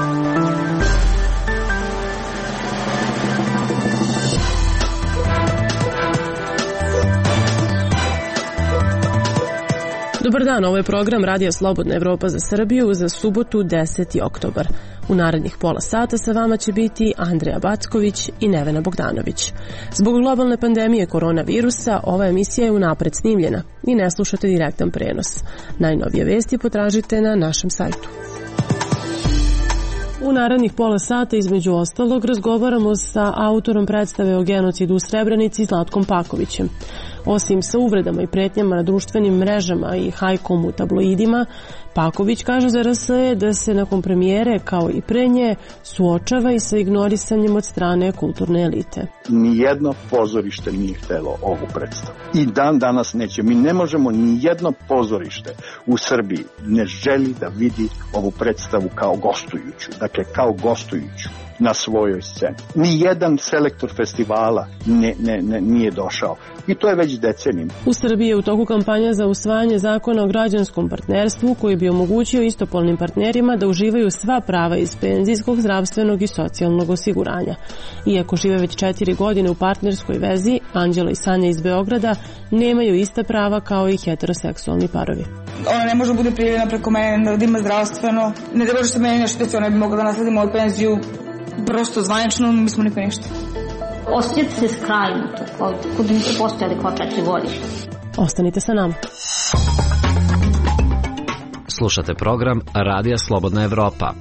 Dobar dan, ovo je program Radija Slobodna Evropa za Srbiju za subotu 10. oktobar. U narednih pola sata sa vama će biti Andreja Backović i Nevena Bogdanović. Zbog globalne pandemije koronavirusa, ova emisija je unapred snimljena i ne slušate direktan prenos. Najnovije vesti potražite na našem sajtu. U narednih pola sata, između ostalog, razgovaramo sa autorom predstave o genocidu u Srebrenici Zlatkom Pakovićem. Osim sa uvredama i pretnjama na društvenim mrežama i hajkom u tabloidima, Paković kaže za RSE da se nakon premijere, kao i pre nje, suočava i sa ignorisanjem od strane kulturne elite. Nijedno pozorište nije htelo ovu predstavu. I dan danas neće. Mi ne možemo, nijedno pozorište u Srbiji ne želi da vidi ovu predstavu kao gostujuću. Dakle, kao gostujuću na svojoj sceni. Nijedan selektor festivala nije došao. I to je već decenijima. U Srbiji je u toku kampanja za usvajanje zakona o građanskom partnerstvu koji bi omogućio istopolnim partnerima da uživaju sva prava iz penzijskog, zdravstvenog i socijalnog osiguranja. Iako žive već 4 godine u partnerskoj vezi, Anđela i Sanja iz Beograda nemaju ista prava kao i heteroseksualni parovi. Ona ne može bude prijavljena preko mene, da ima zdravstveno. Ne da može se meni nešto desi, ona bi mogla da nasledi moju penziju. Prosto zvanično, mi smo niko ništa. Osjećate se skrajnuto, kod da niste postojali kao 4 godine. Ostanite sa nama. Slušate program Radija Slobodna Evropa.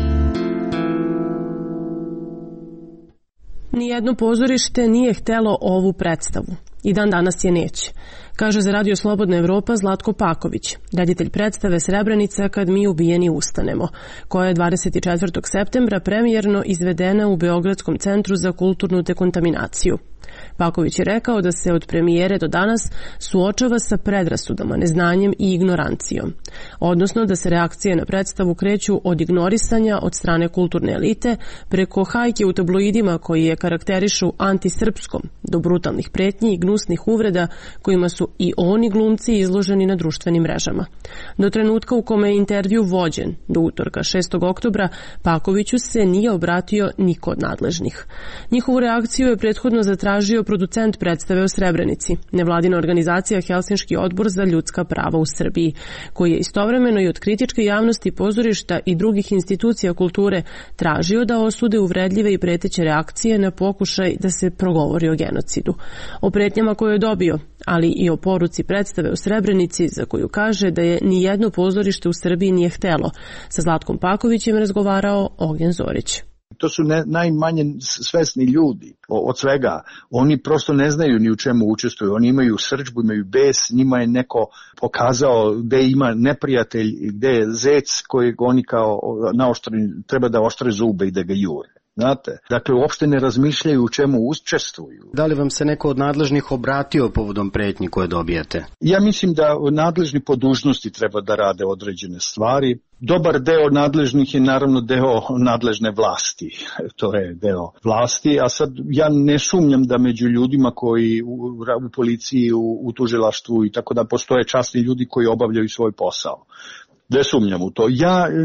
Nijedno pozorište nije htelo ovu predstavu. I dan danas je neće, kaže za Radio Slobodna Evropa Zlatko Paković, reditelj predstave Srebrenica kad mi ubijeni ustanemo, koja je 24. septembra premijerno izvedena u Beogradskom centru za kulturnu dekontaminaciju. Paković je rekao da se od premijere do danas suočava sa predrasudama, neznanjem i ignorancijom, odnosno da se reakcije na predstavu kreću od ignorisanja od strane kulturne elite preko hajke u tabloidima koji je karakterišu antisrpskom, do brutalnih pretnji i gnusnih uvreda kojima su i oni glumci izloženi na društvenim mrežama. Do trenutka u kome je intervju vođen, do utorka 6. oktobra, Pakoviću se nije obratio niko od nadležnih. Njihovu reakciju je prethodno zatražio producent predstave o Srebrenici, nevladina organizacija Helsinški odbor za ljudska prava u Srbiji, koji je istovremeno i od kritičke javnosti pozorišta i drugih institucija kulture tražio da osude uvredljive i preteće reakcije na pokušaj da se progovori o genocidu. O pretnjama koje je dobio, ali i o poruci predstave o Srebrenici za koju kaže da je nijedno pozorište u Srbiji nije htelo. Sa Zlatkom Pakovićem razgovarao Ognjen Zorić. To su najmanje svesni ljudi od svega. Oni prosto ne znaju ni u čemu učestvuju. Oni imaju srdžbu, imaju bes, njima je neko pokazao gde ima neprijatelj, gde je zec kojeg oni kao treba da oštre zube i da ga jure. Znate, dakle, uopšte ne razmišljaju u čemu učestvuju. Da li vam se neko od nadležnih obratio povodom pretnji koje dobijete? Ja mislim da nadležni po dužnosti treba da rade određene stvari. Dobar deo nadležnih je naravno deo nadležne vlasti. To je deo vlasti, a sad ja ne sumnjam da među ljudima koji u policiji, u tužilaštvu i tako da postoje časni ljudi koji obavljaju svoj posao. Ne sumnjam u to.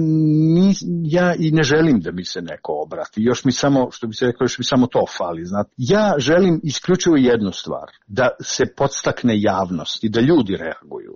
Ja i ne želim da mi se neko obrati. Još mi samo, što bi se rekao, još mi samo to fali. Znate. Ja želim isključivo jednu stvar, da se podstakne javnost i da ljudi reaguju.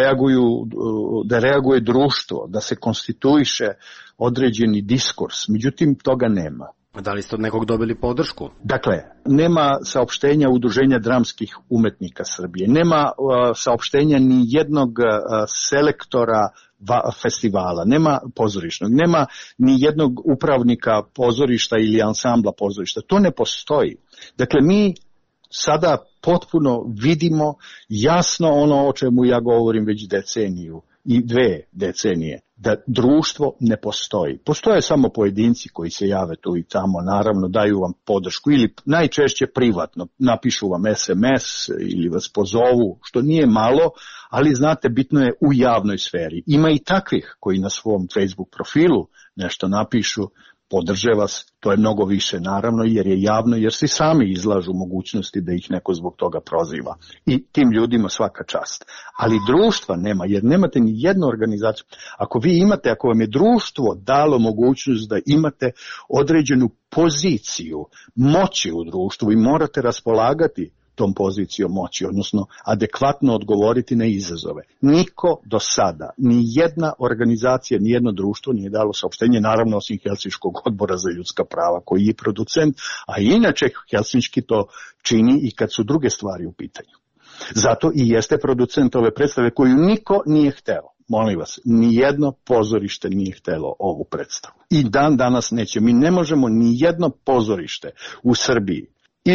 Da reaguje društvo, da se konstituiše određeni diskurs. Međutim, toga nema. Da li ste od nekog dobili podršku? Dakle, nema saopštenja Udruženja dramskih umetnika Srbije. Nema saopštenja ni jednog selektora festivala, nema pozorišnog, nema ni jednog upravnika pozorišta ili ansambla pozorišta. To ne postoji. Dakle, mi sada potpuno vidimo jasno ono o čemu ja govorim već deceniju i 2 decenije, da društvo ne postoji. Postoje samo pojedinci koji se jave tu i tamo, naravno daju vam podršku ili najčešće privatno, napišu vam SMS ili vas pozovu, što nije malo, ali znate, bitno je u javnoj sferi. Ima i takvih koji na svom Facebook profilu nešto napišu, podrže vas, to je mnogo više naravno jer je javno, jer si sami izlažu mogućnosti da ih neko zbog toga proziva. I tim ljudima svaka čast. Ali društva nema, jer nemate ni jednu organizaciju. Ako vam je društvo dalo mogućnost da imate određenu poziciju moći u društvu i morate raspolagati tom pozicijom moći, odnosno adekvatno odgovoriti na izazove. Niko do sada, ni jedna organizacija, ni jedno društvo nije dalo saopštenje, naravno osim Helsinškog odbora za ljudska prava koji je producent, a inače Helsinški to čini i kad su druge stvari u pitanju. Zato i jeste producent ove predstave koju niko nije hteo. Molim vas, nijedno pozorište nije htelo ovu predstavu. I dan danas neće. Mi ne možemo nijedno pozorište u Srbiji,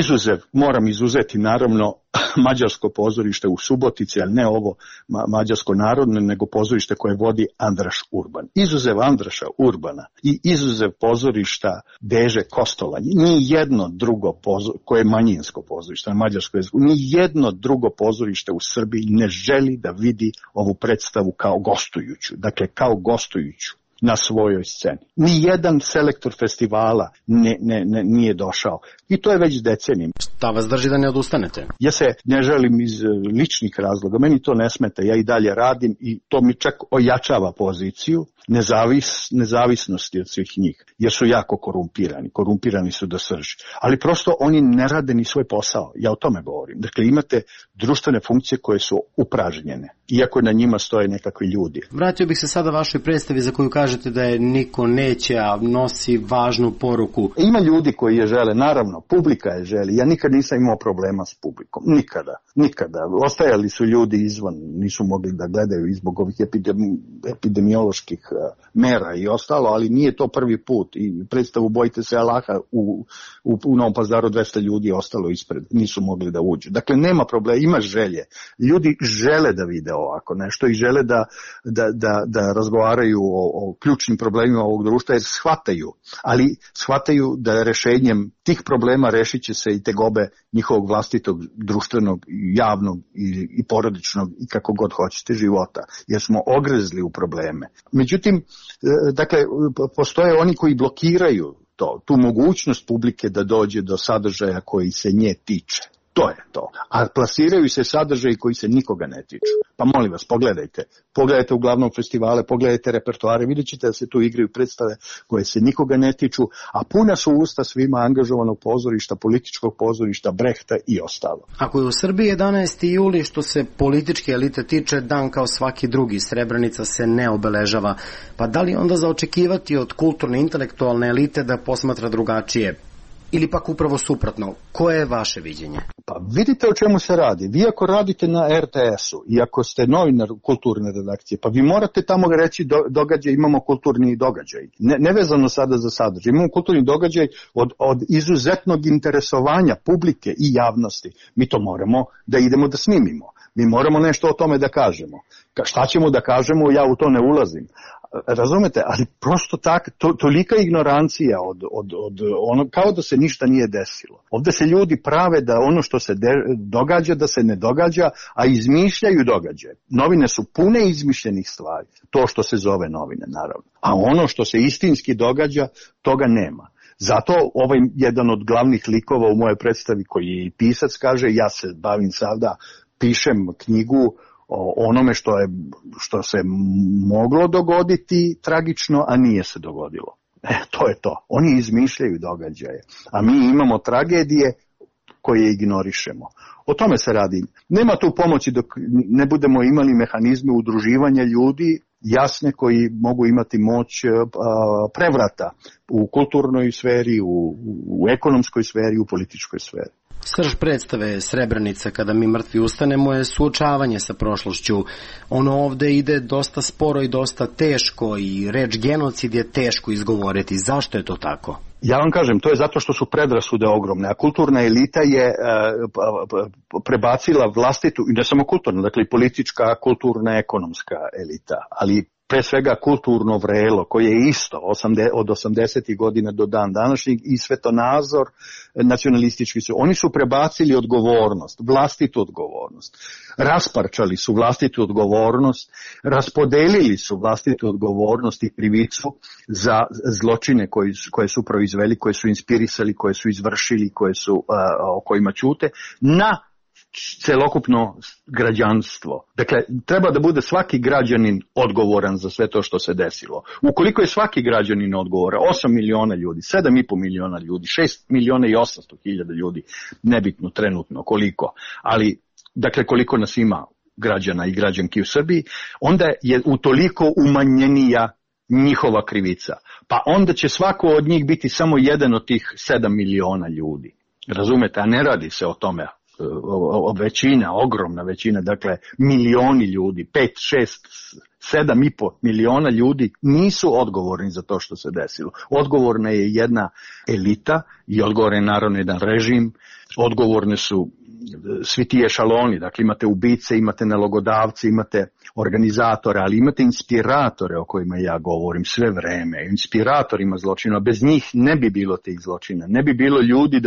moram izuzeti naravno mađarsko pozorište u Subotici, ali ne ovo mađarsko narodno, nego pozorište koje vodi Andraš Urban. Izuzev Andraša Urbana i izuzev pozorišta Deže Kostolanj, ni jedno drugo koje je manjinsko pozorište na mađarskom jeziku, ni jedno drugo pozorište u Srbiji ne želi da vidi ovu predstavu kao gostujuću. Dakle, kao gostujuću na svojoj sceni. Nijedan selektor festivala nije došao. I to je već decenijama. Šta vas drži da ne odustanete? Ja se ne želim iz ličnih razloga. Meni to ne smeta. Ja i dalje radim i to mi čak ojačava poziciju nezavisnosti od svih njih. Jer su jako korumpirani. Korumpirani su do srži. Ali prosto oni ne rade ni svoj posao. Ja o tome govorim. Dakle, imate društvene funkcije koje su upražnjene. Iako na njima stoje nekakvi ljudi. Vratio bih se sada vašoj predstavi za koju kažete da je niko neće, a nosi važnu poruku. Ima ljudi koji je žele, naravno, publika je želi. Ja nikad nisam imao problema s publikom. Nikada. Ostajali su ljudi izvan, nisu mogli da gledaju zbog ovih epidemioloških mera i ostalo, ali nije to prvi put. I predstavu Bojte se Allaha u Novom Pazaru 200 ljudi je ostalo ispred, nisu mogli da uđu. Dakle, nema problema, ima želje. Ljudi žele da vide ovako nešto i žele da razgovaraju o ključnim problemima ovog društva jer shvataju da rešenjem tih problema rešit će se i tegobe njihovog vlastitog društvenog, javnog i porodičnog i kako god hoćete života, jer smo ogrezli u probleme. Međutim, dakle, postoje oni koji blokiraju tu mogućnost publike da dođe do sadržaja koji se nje tiče. To je to. A plasiraju se sadržaji koji se nikoga ne tiču. Pa molim vas, pogledajte uglavnom festivale, pogledajte repertoare, vidjet ćete da se tu igraju predstave koje se nikoga ne tiču, a puna su usta svima angažovanog pozorišta, političkog pozorišta, Brehta i ostalo. Ako je u Srbiji 11. juli što se političke elite tiče, dan kao svaki drugi, Srebrenica se ne obeležava, pa da li onda za očekivati od kulturne intelektualne elite da posmatra drugačije? Ili pak upravo suprotno, koje je vaše viđenje? Pa vidite o čemu se radi. Vi ako radite na RTS-u i ako ste novinar kulturne redakcije, pa vi morate tamo reći događaj, imamo kulturni događaj. Nevezano sada za sadržaj. Imamo kulturni događaj od izuzetnog interesovanja publike i javnosti. Mi to moramo da idemo da snimimo. Mi moramo nešto o tome da kažemo. Šta ćemo da kažemo, ja u to ne ulazim. Razumete, ali prosto tolika ignorancija od ono, kao da se ništa nije desilo. Ovde se ljudi prave da ono što se događa, da se ne događa, a izmišljaju događaje. Novine su pune izmišljenih stvari, to što se zove novine, naravno. A ono što se istinski događa, toga nema. Zato ovaj jedan od glavnih likova u mojoj predstavi, koji je i pisac, kaže, ja se bavim sada, pišem knjigu o onome što se moglo dogoditi tragično, a nije se dogodilo. To je to. Oni izmišljaju događaje, a mi imamo tragedije koje ignorišemo. O tome se radi. Nema tu pomoći dok ne budemo imali mehanizme udruživanja ljudi jasne koji mogu imati moć prevrata u kulturnoj sferi, u ekonomskoj sferi, u političkoj sferi. Srž predstave Srebrenica, kada mi mrtvi ustanemo, je suočavanje sa prošlošću. Ono ovde ide dosta sporo i dosta teško i reč genocid je teško izgovoriti. Zašto je to tako? Ja vam kažem, to je zato što su predrasude ogromne, a kulturna elita je prebacila vlastitu, i ne samo kulturna, dakle i politička, kulturna, ekonomska elita, ali pre svega kulturno vrelo, koje je isto od 80. godina do dan današnjeg, i svetonazor nacionalistički su. Oni su prebacili odgovornost, vlastitu odgovornost. Rasparčali su vlastitu odgovornost, raspodelili su vlastitu odgovornost i krivicu za zločine koje su proizveli, koje su inspirisali, koje su izvršili, o kojima ćute, na celokupno građanstvo. Dakle, treba da bude svaki građanin odgovoran za sve to što se desilo. Ukoliko je svaki građanin odgovoran, 8 miliona ljudi, 7,5 miliona ljudi, 6 miliona i 800 hiljada ljudi, nebitno trenutno koliko, ali dakle koliko nas ima građana i građanki u Srbiji, onda je utoliko umanjenija njihova krivica. Pa onda će svako od njih biti samo jedan od tih 7 miliona ljudi. Razumete, a ne radi se o tome. Većina, ogromna većina, dakle milioni ljudi, 5, 6, 7,5 miliona ljudi nisu odgovorni za to što se desilo. Odgovorna je jedna elita i odgovoran je naravno jedan režim, odgovorne su svi ti ešaloni, dakle imate ubice, imate nalogodavce, imate organizatore, ali imate inspiratore o kojima ja govorim sve vreme, inspiratorima zločina, bez njih ne bi bilo tih zločina, ne bi bilo ljudi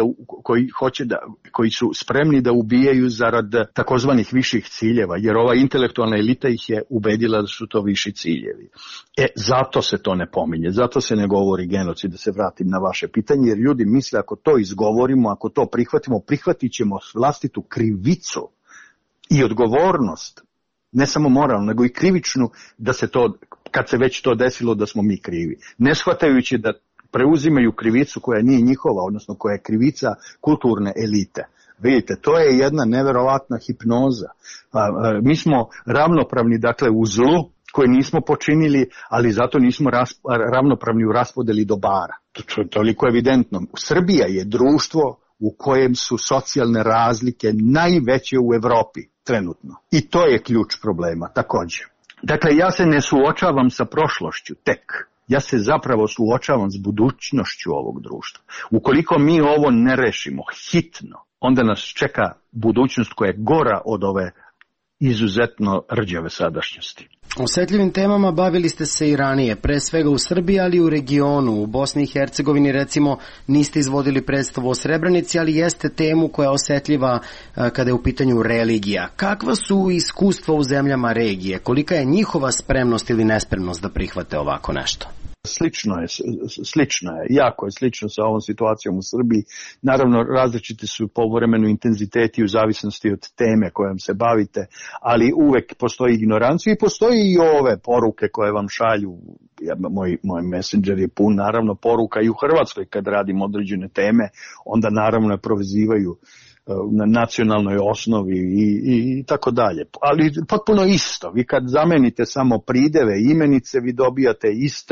koji su spremni da ubijaju zarad takozvanih viših ciljeva, jer ova intelektualna elita ih je ubedila da su to viši ciljevi. Zato se to ne pominje, zato se ne govori genocid, da se vratim na vaše pitanje, jer ljudi misle ako to izgovorimo, ako to prihvatimo, prihvatit ćemo vlastitu krivicu i odgovornost, ne samo moralnu, nego i krivičnu, da se to, kad se već to desilo, da smo mi krivi. Ne shvatajući da preuzimaju krivicu koja nije njihova, odnosno koja je krivica kulturne elite. Vidite, to je jedna neverovatna hipnoza. Mi smo ravnopravni, dakle, u zlu koje nismo počinili, ali zato nismo ravnopravni u raspodeli dobara. To je toliko evidentno. Srbija je društvo u kojem su socijalne razlike najveće u Evropi trenutno. I to je ključ problema također. Dakle, ja se ne suočavam sa prošlošću tek. Ja se zapravo suočavam s budućnošću ovog društva. Ukoliko mi ovo ne rešimo hitno, onda nas čeka budućnost koja je gora od ove izuzetno rđave sadašnjosti. Osetljivim temama bavili ste se i ranije, pre svega u Srbiji, ali i u regionu. U Bosni i Hercegovini, recimo, niste izvodili predstavu o Srebrenici, ali jeste temu koja je osetljiva kada je u pitanju religija. Kakva su iskustva u zemljama regije? Kolika je njihova spremnost ili nespremnost da prihvate ovako nešto? Slično je, jako je slično sa ovom situacijom u Srbiji. Naravno, različiti su po vremenu intenziteti u zavisnosti od teme kojom se bavite, ali uvek postoji ignorancija i postoji i ove poruke koje vam šalju. Moj messenger je pun naravno poruka i u Hrvatskoj kad radim određene teme, onda naravno provizivaju na nacionalnoj osnovi i tako dalje. Ali potpuno isto. Vi kad zamenite samo prideve, imenice, vi dobijate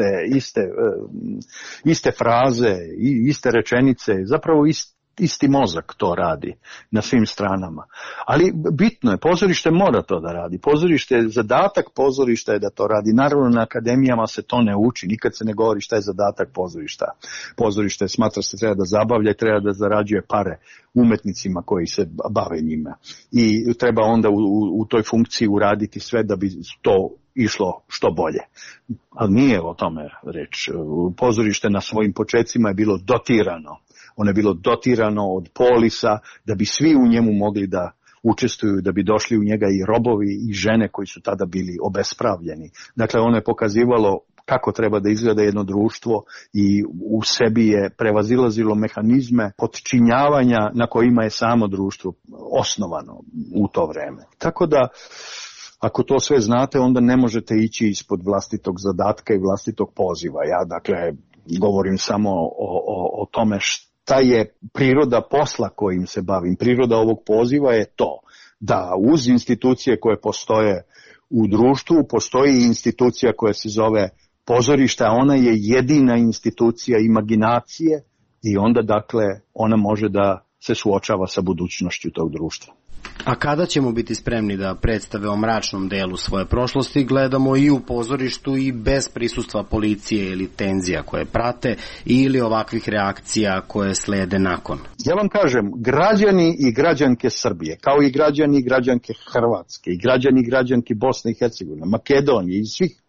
iste fraze, iste rečenice, zapravo isti mozak to radi na svim stranama. Ali bitno je, pozorište mora to da radi. Zadatak pozorišta je da to radi. Naravno, na akademijama se to ne uči. Nikad se ne govori šta je zadatak pozorišta. Pozorište smatra se treba da zabavlja i treba da zarađuje pare umetnicima koji se bave njima. I treba onda u toj funkciji uraditi sve da bi to išlo što bolje. Ali nije o tome reč. Pozorište na svojim počecima je bilo dotirano. Ono je bilo dotirano od polisa da bi svi u njemu mogli da učestvuju, da bi došli u njega i robovi i žene koji su tada bili obespravljeni. Dakle, ono je pokazivalo kako treba da izgleda jedno društvo i u sebi je prevazilazilo mehanizme podčinjavanja na kojima je samo društvo osnovano u to vreme. Tako da, ako to sve znate, onda ne možete ići ispod vlastitog zadatka i vlastitog poziva. Ja, dakle, govorim samo o tome šta je priroda posla kojim se bavim. Priroda ovog poziva je to da uz institucije koje postoje u društvu, postoji institucija koja se zove pozorište, a ona je jedina institucija imaginacije i onda, dakle, ona može da se suočava sa budućnošću tog društva. A kada ćemo biti spremni da predstave o mračnom delu svoje prošlosti gledamo i u pozorištu i bez prisustva policije ili tenzija koje prate ili ovakvih reakcija koje slede nakon? Ja vam kažem, građani i građanke Srbije, kao i građani i građanke Hrvatske, i građani i građanke Bosne i Hercegovine, Makedonije i svih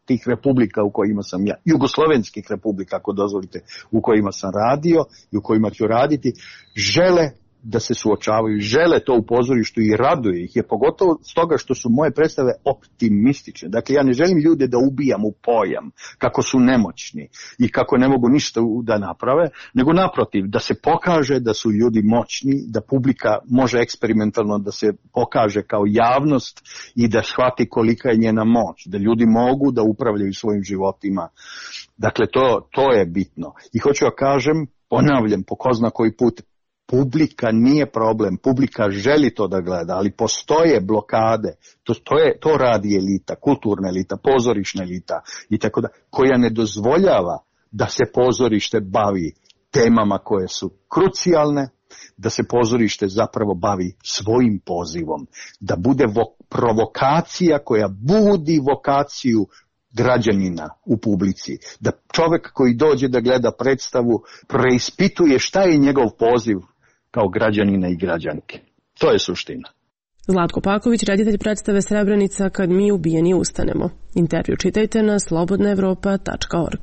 tih republika u kojima sam ja, jugoslovenskih republika, ako dozvolite, u kojima sam radio i u kojima ću raditi, žele da se suočavaju, žele to u pozorištu i raduje ih je, pogotovo stoga što su moje predstave optimistične. Dakle, ja ne želim ljude da ubijam u pojam, kako su nemoćni i kako ne mogu ništa da naprave, nego naprotiv, da se pokaže da su ljudi moćni, da publika može eksperimentalno da se pokaže kao javnost i da shvati kolika je njena moć, da ljudi mogu da upravljaju svojim životima. Dakle, to je bitno. I hoću da kažem, ponavljam po ko zna koji put, publika nije problem, publika želi to da gleda, ali postoje blokade, to radi elita, kulturna elita, pozorišna elita i tako da, koja ne dozvoljava da se pozorište bavi temama koje su krucijalne, da se pozorište zapravo bavi svojim pozivom, da bude provokacija koja budi vokaciju građanina u publici, da čovjek koji dođe da gleda predstavu preispituje šta je njegov poziv kao građanina i građanke. To je suština. Zlatko Paković, reditelj predstave Srebrenica kad mi ubijeni ustanemo. Intervju čitajte na slobodnaevropa.org.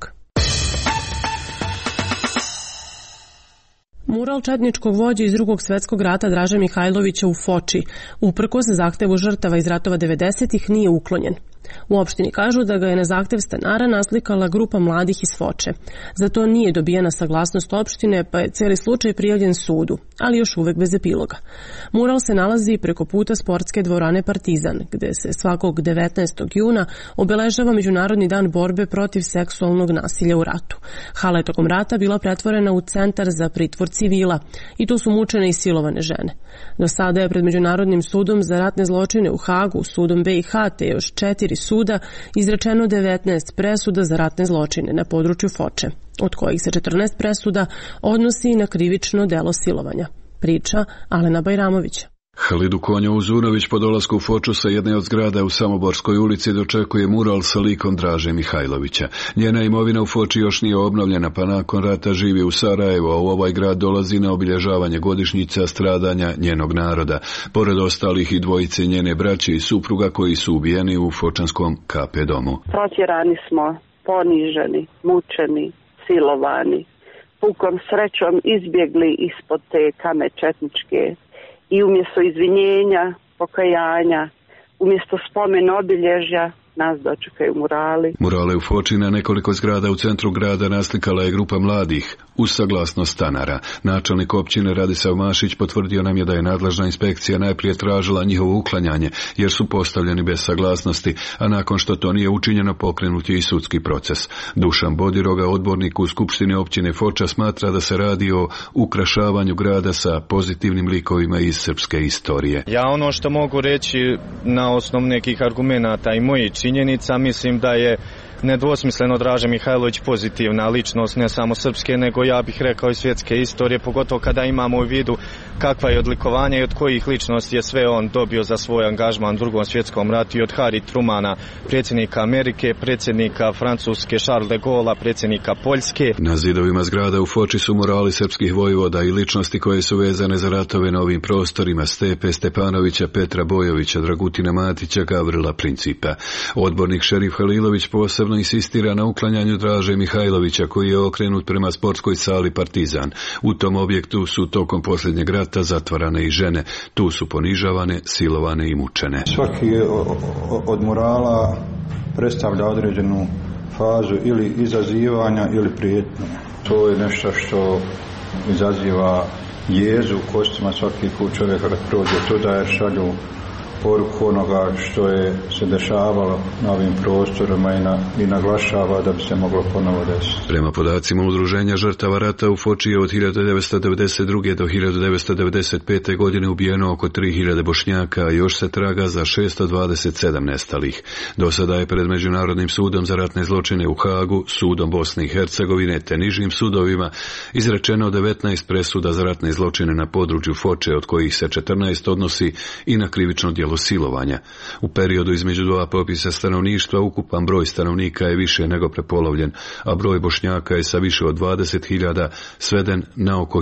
Mural četničkog vođe iz Drugog svjetskog rata Draže Mihajlovića u Foči, uprkos zahtevu žrtava iz ratova 90-ih, nije uklonjen. U opštini kažu da ga je na zahtev stanara naslikala grupa mladih iz Foče. Za to nije dobijena saglasnost opštine, pa je cijeli slučaj prijavljen sudu, ali još uvek bez epiloga. Mural se nalazi preko puta sportske dvorane Partizan, gde se svakog 19. juna obeležava Međunarodni dan borbe protiv seksualnog nasilja u ratu. Hala je tokom rata bila pretvorena u centar za pritvor civila i tu su mučene i silovane žene. Do sada je pred Međunarodnim sudom za ratne zločine u Hagu, sudom BiH te još 4 suda izrečeno 19 presuda za ratne zločine na području Foče, od kojih se 14 presuda odnosi na krivično delo silovanja. Priča Alena Bajramovića. Halidu Konjo-Uzunović po dolasku u Foču sa jedne od zgrada u Samoborskoj ulici dočekuje mural sa likom Draže Mihajlovića. Njena imovina u Foči još nije obnovljena, pa nakon rata živi u Sarajevo, a u ovaj grad dolazi na obilježavanje godišnjica stradanja njenog naroda, pored ostalih i dvojice njene braće i supruga koji su ubijeni u fočanskom KP domu. Protjerani smo, poniženi, mučeni, silovani, pukom srećom izbjegli ispod te kame četničke. I umjesto izvinjenja, pokajanja, umjesto spomen obilježja, nas dočekaju murali. Murale u Foči na nekoliko zgrada u centru grada naslikala je grupa mladih, uz saglasnost stanara. Načelnik općine Radisav Mašić potvrdio nam je da je nadležna inspekcija najprije tražila njihovo uklanjanje, jer su postavljeni bez saglasnosti, a nakon što to nije učinjeno pokrenut je i sudski proces. Dušan Bodiroga, odbornik u Skupštini općine Foča, smatra da se radi o ukrašavanju grada sa pozitivnim likovima iz srpske istorije. Ja ono što mogu reći na osnovu nekih argumenata i mojih činjenica, mislim da je nedvosmisleno Draže Mihajlović pozitivna ličnost, ne samo srpske, nego ja bih rekao i svjetske istorije, pogotovo kada imamo u vidu kakva je odlikovanje i od kojih ličnosti je sve on dobio za svoj angažman u Drugom svjetskom ratu, i od Harry Trumana, predsjednika Amerike, predsjednika Francuske Charles de Gaulle, predsjednika Poljske. Na zidovima zgrada u Foči su murali srpskih vojvoda i ličnosti koje su vezane za ratove na ovim prostorima: Stepe Stepanovića, Petra Bojovića, Dragutina Matića, Gavrila Principa. Odbornik Šerif Halilović posebno insistira na uklanjanju Draže Mihajlovića, koji je okrenut prema sportskoj sali Partizan. U tom objektu su tokom posljednjeg rata zatvarane i žene. Tu su ponižavane, silovane i mučene. Svaki od murala predstavlja određenu fazu ili izazivanja ili prijetnje. To je nešto što izaziva jezu u kostima svaki put čovjek kad prođe tuda, jer šalju poruku onoga što je se dešavalo na ovim prostorima i naglašava da bi se moglo ponovo desiti. Prema podacima Udruženja žrtava rata u Foči je od 1992. do 1995. godine ubijeno oko 3000 Bošnjaka, a još se traga za 627 nestalih. Do sada je pred Međunarodnim sudom za ratne zločine u Hagu, sudom Bosne i Hercegovine te nižim sudovima izrečeno 19 presuda za ratne zločine na području Foče, od kojih se 14 odnosi i na krivično djelo silovanja. U periodu između dva popisa stanovništva ukupan broj stanovnika je više nego prepolovljen, a broj Bošnjaka je sa više od 20.000 sveden na oko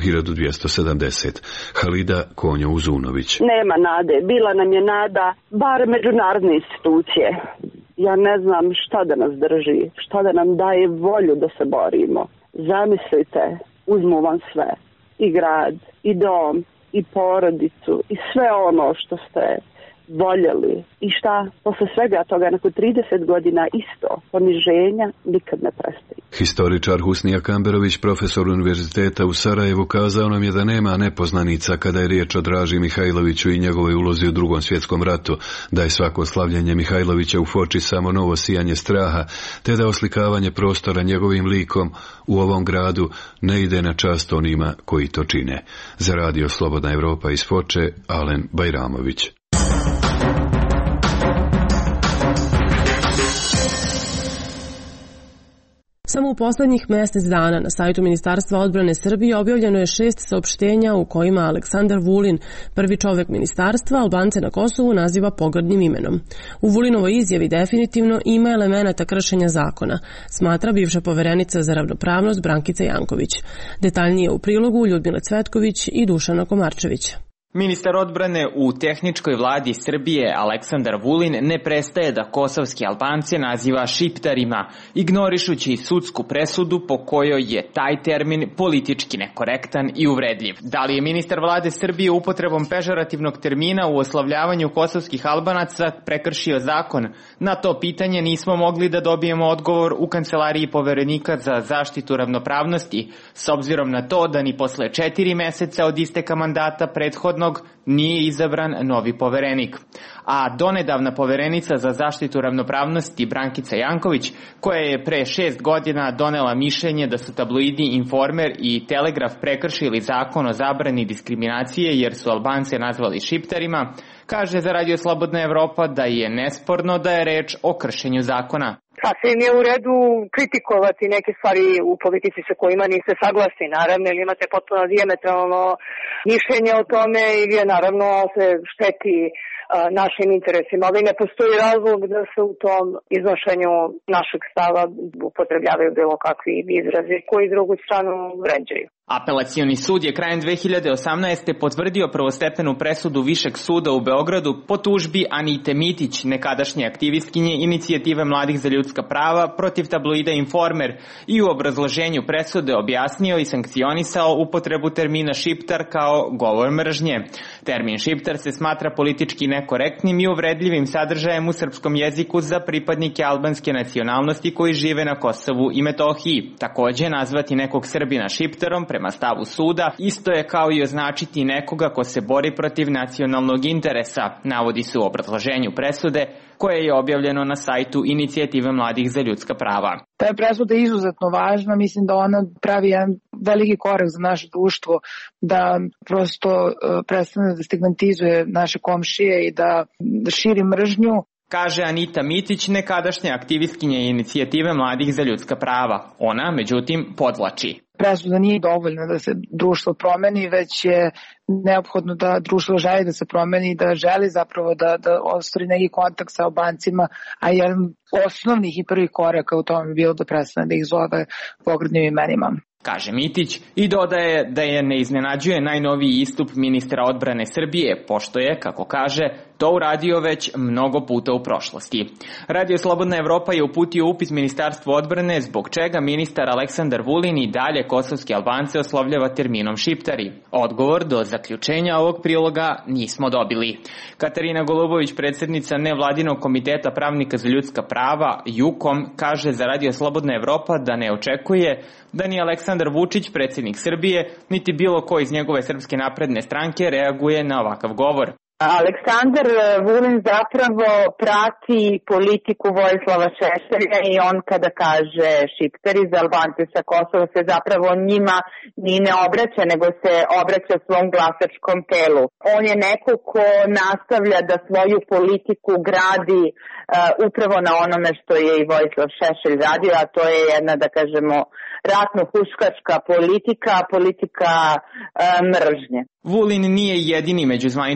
1270. Halida Konjo-Uzunović. Nema nade. Bila nam je nada, bar međunarodne institucije Ja ne znam šta da nas drži, šta da nam daje volju da se borimo. Zamislite, uzmu vam sve, i grad, i dom, i porodicu, i sve ono što ste voljeli. I šta? Posle svega toga, nakon 30 godina isto, poniženja nikad ne prestaje. Historičar Husnija Kamberović, profesor Univerziteta u Sarajevu, kazao nam je da nema nepoznanica kada je riječ o Draži Mihajloviću i njegovoj ulozi u Drugom svjetskom ratu, da je svako slavljenje Mihajlovića u Foči samo novo sijanje straha, te da oslikavanje prostora njegovim likom u ovom gradu ne ide na čast onima koji to čine. Za Radio Slobodna Evropa iz Foče, Alen Bajramović. Samo u poslednjih mjesec dana na sajtu Ministarstva odbrane Srbije objavljeno je 6 saopštenja u kojima Aleksandar Vulin, prvi čovjek ministarstva, Albance na Kosovu naziva pogrdnim imenom. U Vulinovoj izjavi definitivno ima elemenata kršenja zakona, smatra bivša poverenica za ravnopravnost Brankica Janković. Detaljnije u prilogu Ljudmile Cvetković i Dušana Komarčevića. Ministar odbrane u tehničkoj vladi Srbije Aleksandar Vulin ne prestaje da kosovski Albance naziva šiptarima, ignorišući sudsku presudu po kojoj je taj termin politički nekorektan i uvredljiv. Da li je ministar vlade Srbije upotrebom pežorativnog termina u oslavljavanju kosovskih Albanaca prekršio zakon? Na to pitanje nismo mogli da dobijemo odgovor u kancelariji poverenika za zaštitu ravnopravnosti, s obzirom na to da ni posle 4 meseca od isteka mandata prethodno nije izabran novi poverenik. A donedavna poverenica za zaštitu ravnopravnosti Brankica Janković, koja je pre 6 godina donela mišljenje da su tabloidi Informer i Telegraf prekršili zakon o zabrani diskriminacije jer su Albance nazvali šiptarima, kaže za Radio Slobodna Evropa da je nesporno da je reč o kršenju zakona. Sasvim je u redu kritikovati neke stvari u politici sa kojima niste saglasni, naravno, ili imate potpuno dijametralno mišljenje o tome ili je naravno se šteti našim interesima, ali ne postoji razlog da se u tom iznošenju našeg stava upotrebljavaju bilo kakvi izrazi koji drugu stranu vređaju. Apelacioni sud je krajem 2018. potvrdio prvostepenu presudu Višeg suda u Beogradu po tužbi Anite Mitić, nekadašnje aktivistkinje Inicijative mladih za ljudska prava protiv tabloida Informer, i u obrazloženju presude objasnio i sankcionisao upotrebu termina šiptar kao govor mržnje. Termin šiptar se smatra politički nekorektnim i uvredljivim sadržajem u srpskom jeziku za pripadnike albanske nacionalnosti koji žive na Kosovu i Metohiji. Takođe, nazvati nekog Srbina šiptarom prema stavu suda isto je kao i označiti nekoga ko se bori protiv nacionalnog interesa, navodi se u obrazloženju presude koje je objavljeno na sajtu Inicijative mladih za ljudska prava. Ta presuda je izuzetno važna, mislim da ona pravi jedan veliki korak za naše društvo, da prosto prestane da stigmatizuje naše komšije i da širi mržnju. Kaže Anita Mitić, nekadašnja aktivistkinja Inicijative mladih za ljudska prava. Ona, međutim, podvlači. Presuda nije dovoljna da se društvo promeni, već je neophodno da društvo želi da se promeni i da želi zapravo da ostvari neki kontakt sa Albancima, a jedan osnovnih i prvih koraka u tome je bilo da prestane da ih zove pogrdnim imenima. Kaže Mitić i dodaje da je ne iznenađuje najnoviji istup ministra odbrane Srbije, pošto je, kako kaže, to uradio već mnogo puta u prošlosti. Radio Slobodna Evropa je uputio upit Ministarstvu odbrane zbog čega ministar Aleksandar Vulin i dalje kosovski Albance oslovljava terminom šiptari. Odgovor do zaključenja ovog priloga nismo dobili. Katarina Golubović, predsjednica nevladinog komiteta pravnika za ljudska prava, JUKOM, kaže za Radio Slobodna Evropa da ne očekuje da ni Aleksandar Vučić, predsjednik Srbije, niti bilo ko iz njegove Srpske napredne stranke reaguje na ovakav govor. Aleksandar Vulin zapravo prati politiku Vojislava Šešelja i on kada kaže šiptari za Albance sa Kosova se zapravo njima ni ne obraća, nego se obraća svom glasačkom telu. On je neko ko nastavlja da svoju politiku gradi upravo na onome što je i Vojislav Šešelj radio, a to je jedna, da kažemo, ratno-huškačka politika mržnje. Vulin nije jedini među zvaničnicima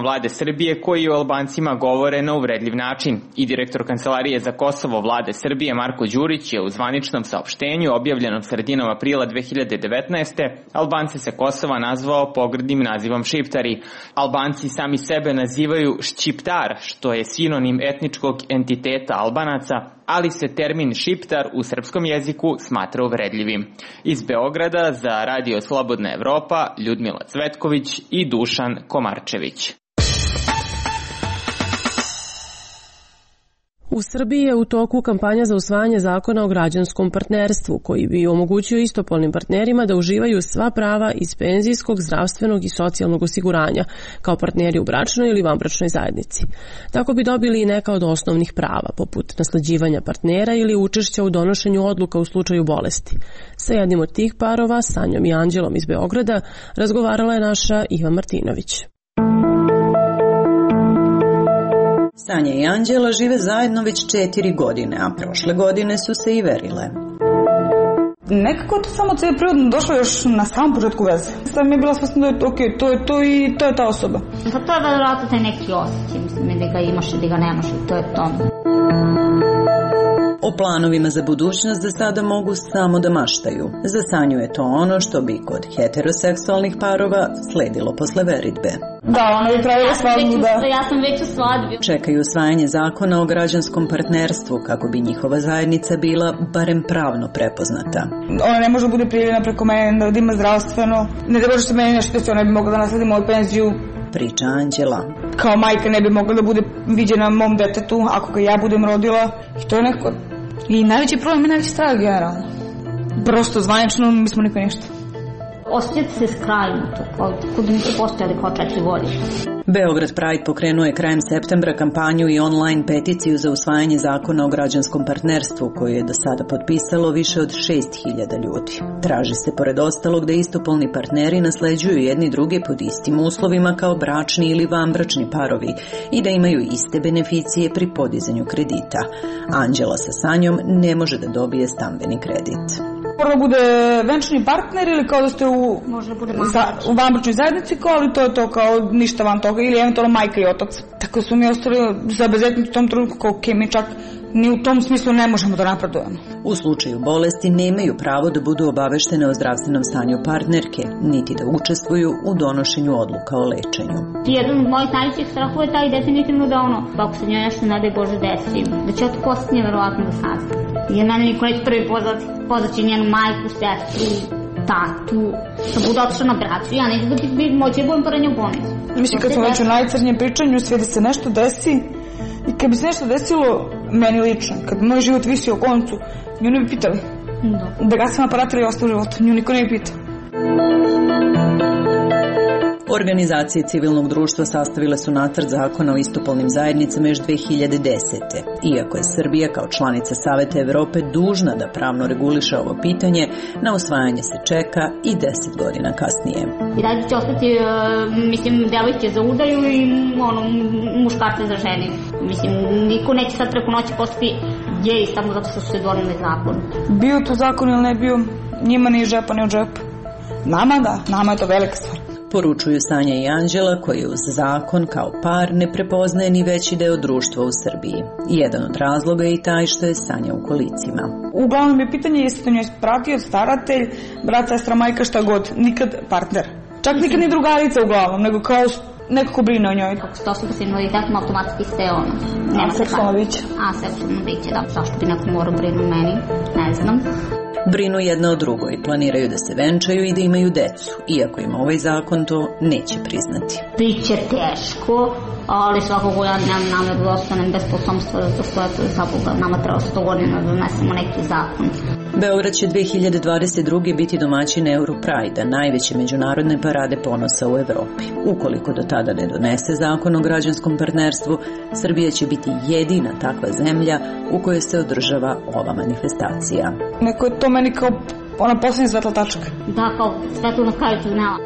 vlade Srbije koji o Albancima govore na uvredljiv način. I direktor Kancelarije za Kosovo vlade Srbije Marko Đurić je u zvaničnom saopštenju objavljenom sredinom aprila 2019. Albance sa Kosova nazvao pogrdnim nazivom šiptari. Albanci sami sebe nazivaju šćiptar, što je sinonim etničkog entiteta Albanaca, ali se termin šiptar u srpskom jeziku smatra uvredljivim. Iz Beograda za Radio Slobodna Evropa Ljudmila Cvetković i Dušan Komarčević. U Srbiji je u toku kampanja za usvajanje zakona o građanskom partnerstvu, koji bi omogućio istopolnim partnerima da uživaju sva prava iz penzijskog, zdravstvenog i socijalnog osiguranja, kao partneri u bračnoj ili vanbračnoj zajednici. Tako bi dobili i neka od osnovnih prava, poput nasleđivanja partnera ili učešća u donošenju odluka u slučaju bolesti. Sa jednim od tih parova, Sanjom i Anđelom iz Beograda, razgovarala je naša Iva Martinović. Sanja i Anđela žive zajedno već 4 godine, a prošle godine su se i verile. Nekako to samo cijeli prirodno došlo još na samom početku veze. Sam je bila svesna da je to okej, to je to i to je ta osoba. Pa to je vjerojatno taj neki osjećaj, mislim, da ga imaš i da ga nemaš i to je to. O planovima za budućnost za sada mogu samo da maštaju. Za Sanju je to ono što bi kod heteroseksualnih parova sledilo posle veritbe. Da, ona je pravila svadbu, da. Ja sam već u svadbi. Čekaju usvajanje zakona o građanskom partnerstvu kako bi njihova zajednica bila barem pravno prepoznata. Ona ne može da bude prijavljena preko mene, da ima zdravstveno. Ne da može se meni nešto desiti, ona bi mogla da nasledi moju penziju. Priča Anđela. Kao majka ne bi mogla da bude viđena mom detetu ako ga ja budem rodila. I to je neko... I najveći problem je najveći strah generalno. Prosto zvanično mi smo niko ništa. Osjećate se skrajnuto, kao da niste postojali kao 4 godine. Beograd Pride pokrenuo je krajem septembra kampanju i online peticiju za usvajanje zakona o građanskom partnerstvu koju je do sada potpisalo više od 6.000 ljudi. Traži se pored ostalog da istopolni partneri nasleđuju jedni druge pod istim uslovima kao bračni ili vanbračni parovi i da imaju iste beneficije pri podizanju kredita. Anđela sa Sanjom ne može da dobije stambeni kredit. Mora da bude venčani partner ili kao da ste u vanbračnoj zajednici, ali to je to kao ništa van toga, ili eventualno majka i otac. Tako su mi ostali zabezetni u tom trenutku kao mi čak ni u tom smislu ne možemo da napredujemo. U slučaju bolesti nemaju pravo da budu obaveštene o zdravstvenom stanju partnerke, niti da učestvuju u donošenju odluka o lečenju. Jedan od mojih najvećih strahova je taj definitivno da ako se njoj nešto ne daj Bože desi, da će od posljednje verovatno da sazna. Jer mene niko neće prvi pozvaći njenu majku, sestru, tatu, da bude otišla na operaciju, ja neću da moći da budem pored nje u bolnicu. Mislim, kad smo već u najcrnjem pričanju, sve da se nešto desi, i kad bi se nešto desilo meni lično, kad bi moj život visio o koncu, nju ne bi pitali. Da gasim aparat ili ostao u životu, nju niko ne bi pitao. Organizacije civilnog društva sastavile su nacrt zakona o istopolnim zajednicama još 2010. Iako je Srbija kao članica Saveta Evrope dužna da pravno reguliše ovo pitanje, na usvajanje se čeka i 10 godina kasnije. I dalje će ostati, mislim, devojke za udaju i muškarce za žene. Mislim, niko neće sad preko noći postati gej samo zato što su se doneli zakon. Bio to zakon ili ne bio, njima ni žepa ni u džepu. Nama da, nama je to velika stvar. Poručuju Sanja i Anđela koji uz zakon kao par ne prepoznaje ni veći deo društva u Srbiji. Jedan od razloga je i taj što je Sanja u kolicima. Uglavnom je pitanje jeste to njoj pratio, staratelj, brat, sestra, majka, šta god, nikad partner. Čak nikad ni drugarica uglavnom, nego kao nekako brine o njoj. Kako ste osoba sa invaliditetom, automatski ste nema seksualno biće. Seksualno biće, da. Zašto bi neko morao brinu o meni, ne znam. Brinu jedna o drugoj, planiraju da se venčaju i da imaju decu, iako im ovaj zakon to neće priznati. Biće teško, ali svakako ja nemam nameru da ostanem bez potomstva, zato što je to za Boga, nama treba 100 godina da donesemo neki zakon. Beograd će 2022. biti domaćin Europride-a, najveće međunarodne parade ponosa u Evropi. Ukoliko do tada ne donese zakon o građanskom partnerstvu, Srbija će biti jedina takva zemlja u kojoj se održava ova manifestacija. Neko je to meni kao ona posljednja svetla tačka. Da, kao svetlo na kraju tunela.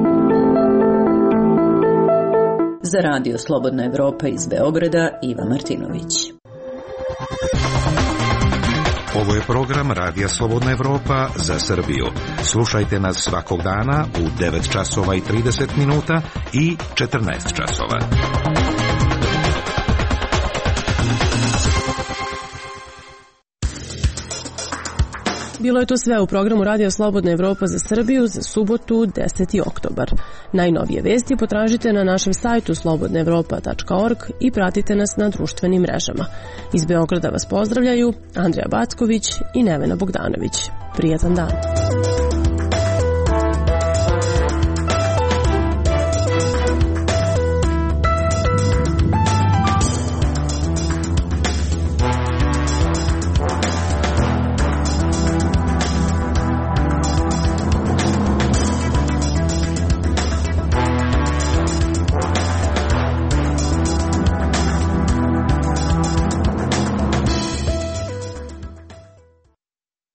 Za Radio Slobodna Evropa iz Beograda, Iva Martinović. Ovo je program Radija Slobodna Evropa za Srbiju. Slušajte nas svakog dana u 9 časova i 30 minuta i 14 časova. Bilo je to sve u programu Radija Slobodna Evropa za Srbiju za subotu 10. oktobar. Najnovije vesti potražite na našem sajtu slobodnaevropa.org i pratite nas na društvenim mrežama. Iz Beograda vas pozdravljaju Andreja Backović i Nevena Bogdanović. Prijatan dan.